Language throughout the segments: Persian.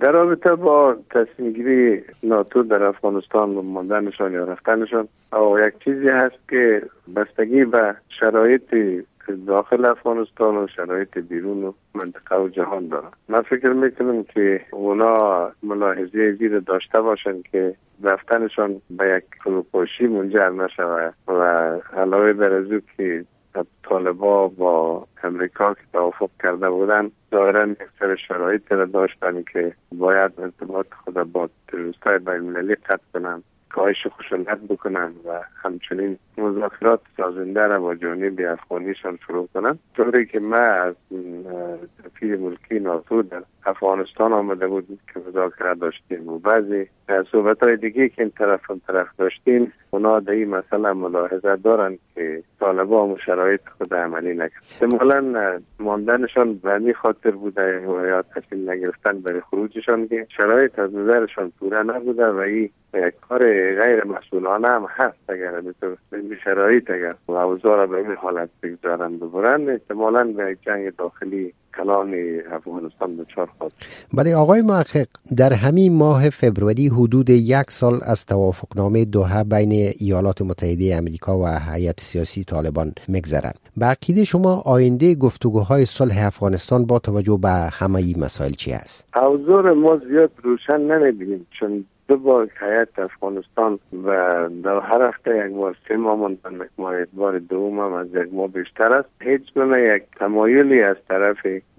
در رابطه با تصمیم گیری ناتو در افغانستان و ماندنشان یا رفتنشان، یک چیزی هست که بستگی به شرایط داخل افغانستان و شرایط بیرون و منطقه و جهان داره. من فکر میکنم که اونا ملاحظه زیر داشته باشند که رفتنشان به یک فروپاشی منجر نشود و علاوه بر از او که طالبا با امریکا که توافق کرده بودن ظاهرا یک سری شرایط را داشتن که باید ارتباط خود با تروریست‌های بین‌المللی قطع کنند، کاهش خشونت بکنن و همچنین مذاکرات سازنده را با جانب افغانیشان شروع کنند. طوری که ما از سفیر ملکی ناتو در افغانستان آمده بود که مذاکرات داشتیم و بعضی صحبت‌های دیگه که این طرف داشتیم، اونا در این مسئله ملاحظه دارن که طالبان شرایط خود عملی نکرد. احتمالاً ماندنشان به این خاطر بوده یا تصمیم نگرفتن برای خروجشان که شرایط از نظرشان پوره نبوده و این یک کار غیر مسئولانه هم هست. اگر به شرایط اگر اوضاع را به این حالت بگذارند ببرند، احتمالاً به یک جنگ داخلی کلان افغانستان دچار خواهد. بله آقای محقق، در همین ماه فوریه حدود 1 سال از توافقنامه دوحه بین ایالات متحده آمریکا و هیئت سیاسی طالبان میگذرد. به عقیده شما آینده گفتگوهای صلح افغانستان با توجه به همه این مسائل چی است؟ اوضاع ما زیاد روشن نمی‌بینیم، چون دو بار هیئت افغانستان و در هر هفته یک بار 3 ماه ماندن، بار دوم هم از 1 ماه بیشتر است. هیچ گونه یک تمایلی از طرف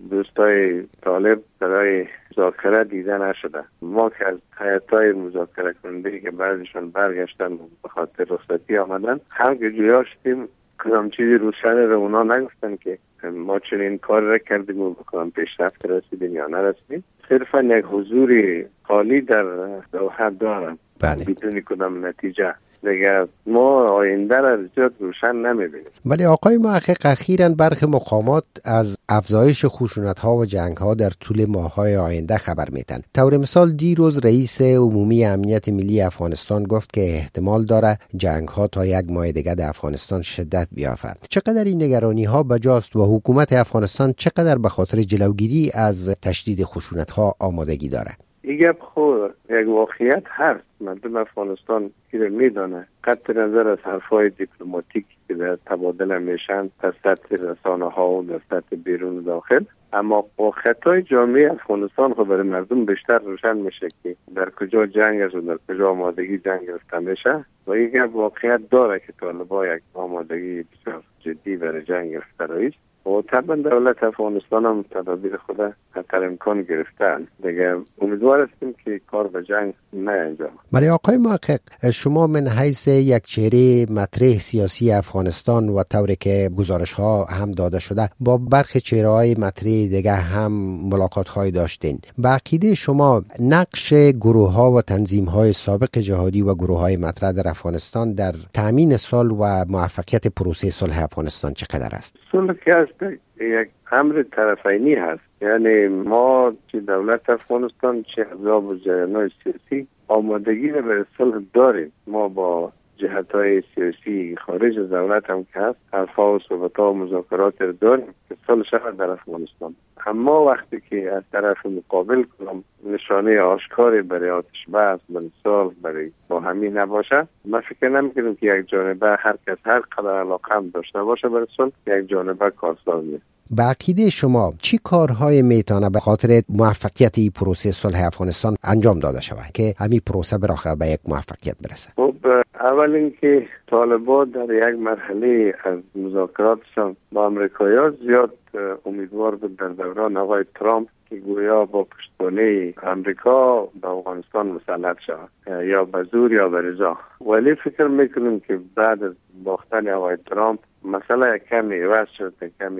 دوستای طالب برای مذاکره دیده نشده. ما که از هیئت‌های مذاکره کننده که بعضیشون برگشتن به خاطر رخصتی آمدن، هم که جویا شدیم کدام چیزی روشن رو اونا نگفتن که ما چنین کار را کردیم و بکنم پیشرفت رسیدیم یا نرسیدیم. صرفا یک حضور خالی در دوحه دارن بدون کدام نتیجه. دیگه ما آینده را زیاد روشن نمی‌بینیم. ولی آقای محقق، اخیراً برخی مقامات از افزایش خشونت‌ها و جنگ‌ها در طول ماه‌های آینده خبر میدن. طور مثال دیروز رئیس عمومی امنیت ملی افغانستان گفت که احتمال داره جنگ‌ها تا 1 ماه دیگه در افغانستان شدت بیافت. چقدر این نگرانی‌ها بجاست و حکومت افغانستان چقدر به خاطر جلوگیری از تشدید خشونت‌ها آمادگی داره؟ این گپ خود یک واقعیت هست. مردم افغانستان که میدانه قطع نظر از حرفای دیپلماتیک که در تبادل میشن در سطح رسانه ها و در سطح بیرون و داخل، اما با خطای جامعه افغانستان خود برای مردم بیشتر روشن میشه که در کجا جنگ است و در کجا آمادگی جنگ گرفته میشه و این گپ واقعیت داره که طالبان یک آمادگی بسیار جدی برای جنگ گرفته است و طبعا دولت افغانستان هم تدابیر خود حتی امکان گرفتن. دیگه امیدوار هستیم که کار به جنگ نه انجام. ولی آقای محقق، شما من حیث یک چهره مطرح سیاسی افغانستان و طوری که گزارش ها هم داده شده با برخی چهره های مطرح دیگه هم ملاقات های داشتین، به عقیده شما نقش گروه ها و تنظیم های سابق جهادی و گروه های مطرح در افغانستان در تامین صلح و موفقیت پروسه صلح افغانستان چقدر است؟ صلح که هست یک امر طرفینی هست، یعنی ما چه دولت افغانستان چه احزاب و جریان‌های سیاسی آمادگی رو برای صلح داریم. ما با جهت‌های سیاسی خارج از دولت هم که هست حرفا و صحبت‌ها و مذاکرات رو داریم که صلح شود در افغانستان. اما وقتی که از طرف مقابل کنم نشانه آشکاری برای آتش بس برای صلح برای با همین نباشه، من فکر نمی‌کنم که یک جانبه هر کس هر قدر علاقه هم داشته باشه برای صلح یک جانبه کارساز نیست. به عقیده شما چی کارهای میتونه به خاطر موفقیت این پروسه صلح افغانستان انجام داده شود که همین پروسه بالاخره به یک موفقیت برسه؟ خب اول اینکه طالبان در یک مرحله از مذاکراتشان با امریکایی‌ها زیاد امیدوار بود در دوران آقای ترامپ که گویا با پشتوانه امریکا به افغانستان مسلط شود یا به زور یا به رضا. ولی فکر میکنم که بعد از باختن آقای ترامپ مسئله کمی عوض شد،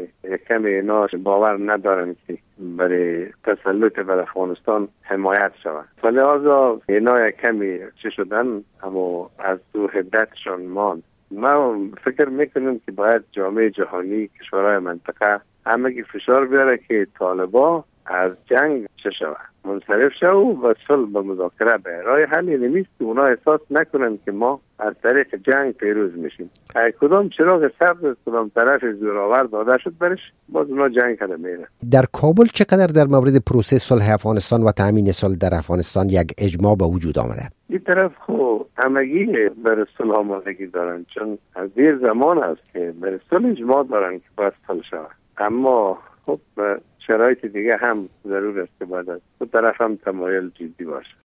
کمی اینا باور ندارن که برای تسلط بر افغانستان حمایت شود. ولی لحاظا اینا کمی چی شدن اما از دو حدتشان ماند. من فکر میکنم که باید جامعه جهانی کشورهای منطقه همگی فشار بیاره که طالبان از جنگ چه شود، منصرف شو و صلح به مذاکره به راه حلی نیست که اونا احساس نکنن که ما از طریق جنگ پیروز میشیم. کدام چراغ سبز کدام طرف زوراور داده شد برش، باز اونا جنگ کرده میره. در کابل چقدر در مورد پروسه صلح افغانستان و تامین صلح در افغانستان یک اجماع به وجود آمده؟ این طرف خو همگی بر صلح آمادگی دارن، چون از دیر زمان است که بر صلح اجماع دارن که باید صلح شود. اما خب شرایط دیگه هم ضرور است که باید از دو طرف هم تمایل جدی باشه.